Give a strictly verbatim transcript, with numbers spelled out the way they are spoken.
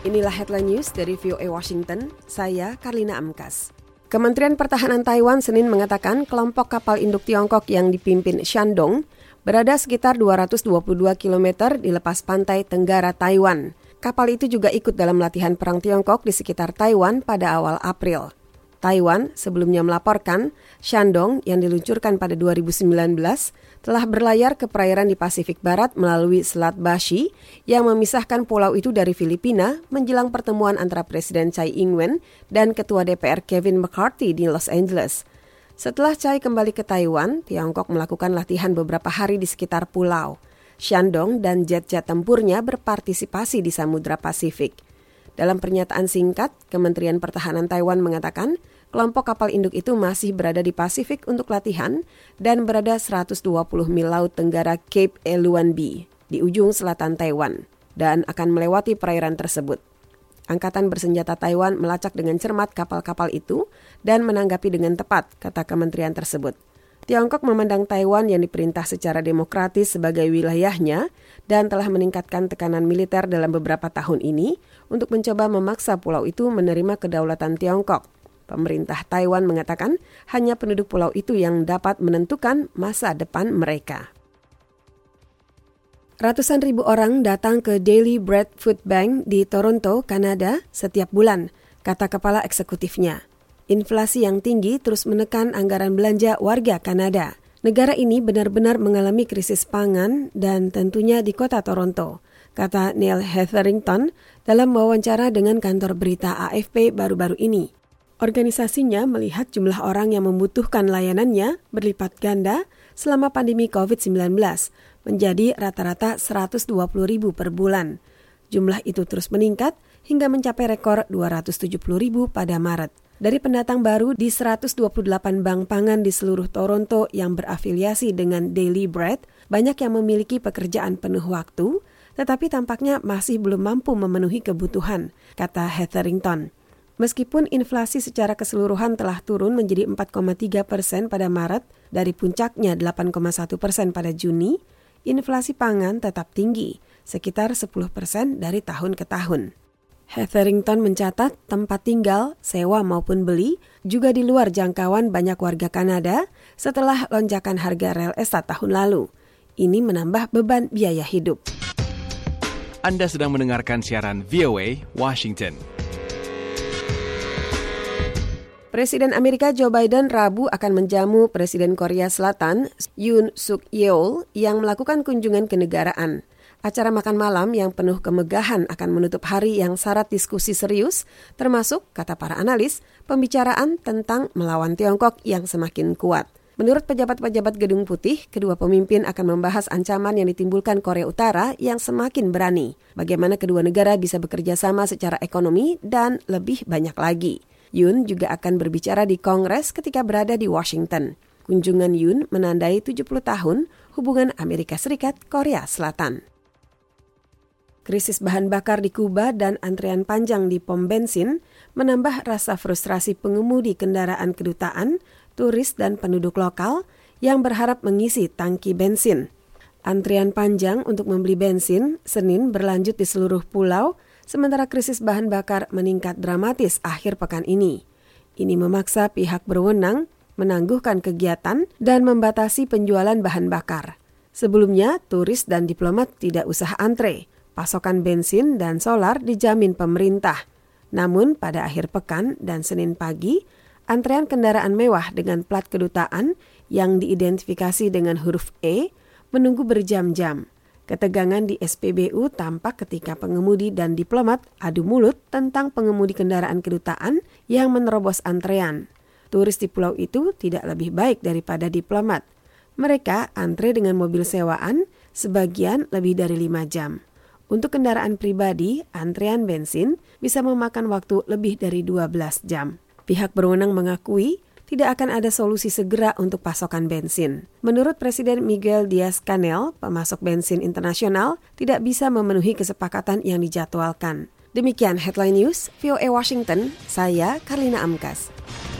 Inilah headline news dari V O A Washington, saya Karlina Amkas. Kementerian Pertahanan Taiwan Senin mengatakan kelompok kapal induk Tiongkok yang dipimpin Shandong berada sekitar dua ratus dua puluh dua kilometer di lepas pantai tenggara Taiwan. Kapal itu juga ikut dalam latihan perang Tiongkok di sekitar Taiwan pada awal April. Taiwan sebelumnya melaporkan Shandong yang diluncurkan pada dua ribu sembilan belas telah berlayar ke perairan di Pasifik Barat melalui Selat Bashi yang memisahkan pulau itu dari Filipina menjelang pertemuan antara Presiden Tsai Ing-wen dan Ketua D P R Kevin McCarthy di Los Angeles. Setelah Tsai kembali ke Taiwan, Tiongkok melakukan latihan beberapa hari di sekitar pulau. Shandong dan jet-jet tempurnya berpartisipasi di Samudra Pasifik. Dalam pernyataan singkat, Kementerian Pertahanan Taiwan mengatakan kelompok kapal induk itu masih berada di Pasifik untuk latihan dan berada seratus dua puluh mil laut tenggara Cape Eluanbi di ujung selatan Taiwan dan akan melewati perairan tersebut. Angkatan bersenjata Taiwan melacak dengan cermat kapal-kapal itu dan menanggapi dengan tepat, kata kementerian tersebut. Tiongkok memandang Taiwan yang diperintah secara demokratis sebagai wilayahnya dan telah meningkatkan tekanan militer dalam beberapa tahun ini untuk mencoba memaksa pulau itu menerima kedaulatan Tiongkok. Pemerintah Taiwan mengatakan hanya penduduk pulau itu yang dapat menentukan masa depan mereka. Ratusan ribu orang datang ke Daily Bread Food Bank di Toronto, Kanada setiap bulan, kata kepala eksekutifnya. Inflasi yang tinggi terus menekan anggaran belanja warga Kanada. Negara ini benar-benar mengalami krisis pangan dan tentunya di kota Toronto, kata Neil Hetherington dalam wawancara dengan kantor berita A F P baru-baru ini. Organisasinya melihat jumlah orang yang membutuhkan layanannya berlipat ganda selama pandemi covid sembilan belas, menjadi rata-rata seratus dua puluh ribu per bulan. Jumlah itu terus meningkat hingga mencapai rekor dua ratus tujuh puluh ribu pada Maret. Dari pendatang baru di seratus dua puluh delapan bank pangan di seluruh Toronto yang berafiliasi dengan Daily Bread, banyak yang memiliki pekerjaan penuh waktu, tetapi tampaknya masih belum mampu memenuhi kebutuhan, kata Hetherington. Meskipun inflasi secara keseluruhan telah turun menjadi empat koma tiga persen pada Maret dari puncaknya delapan koma satu persen pada Juni, inflasi pangan tetap tinggi, sekitar sepuluh persen dari tahun ke tahun. Hetherington mencatat tempat tinggal, sewa maupun beli juga di luar jangkauan banyak warga Kanada setelah lonjakan harga real estate tahun lalu. Ini menambah beban biaya hidup. Anda sedang mendengarkan siaran V O A Washington. Presiden Amerika Joe Biden Rabu akan menjamu Presiden Korea Selatan Yoon Suk Yeol yang melakukan kunjungan kenegaraan. Acara makan malam yang penuh kemegahan akan menutup hari yang syarat diskusi serius, termasuk, kata para analis, pembicaraan tentang melawan Tiongkok yang semakin kuat. Menurut pejabat-pejabat Gedung Putih, kedua pemimpin akan membahas ancaman yang ditimbulkan Korea Utara yang semakin berani, bagaimana kedua negara bisa bekerja sama secara ekonomi dan lebih banyak lagi. Yoon juga akan berbicara di Kongres ketika berada di Washington. Kunjungan Yoon menandai tujuh puluh tahun hubungan Amerika Serikat-Korea Selatan. Krisis bahan bakar di Kuba dan antrean panjang di pom bensin menambah rasa frustrasi pengemudi kendaraan kedutaan, turis dan penduduk lokal yang berharap mengisi tangki bensin. Antrian panjang untuk membeli bensin Senin berlanjut di seluruh pulau, sementara krisis bahan bakar meningkat dramatis akhir pekan ini. Ini memaksa pihak berwenang menangguhkan kegiatan dan membatasi penjualan bahan bakar. Sebelumnya, turis dan diplomat tidak usah antre. Pasokan bensin dan solar dijamin pemerintah. Namun pada akhir pekan dan Senin pagi, antrean kendaraan mewah dengan plat kedutaan yang diidentifikasi dengan huruf E menunggu berjam-jam. Ketegangan di S P B U tampak ketika pengemudi dan diplomat adu mulut tentang pengemudi kendaraan kedutaan yang menerobos antrean. Turis di pulau itu tidak lebih baik daripada diplomat. Mereka antre dengan mobil sewaan, sebagian lebih dari lima jam. Untuk kendaraan pribadi, antrean bensin bisa memakan waktu lebih dari dua belas jam. Pihak berwenang mengakui tidak akan ada solusi segera untuk pasokan bensin. Menurut Presiden Miguel Diaz-Canel, pemasok bensin internasional tidak bisa memenuhi kesepakatan yang dijadwalkan. Demikian Headline News, V O A Washington, saya Karlina Amkas.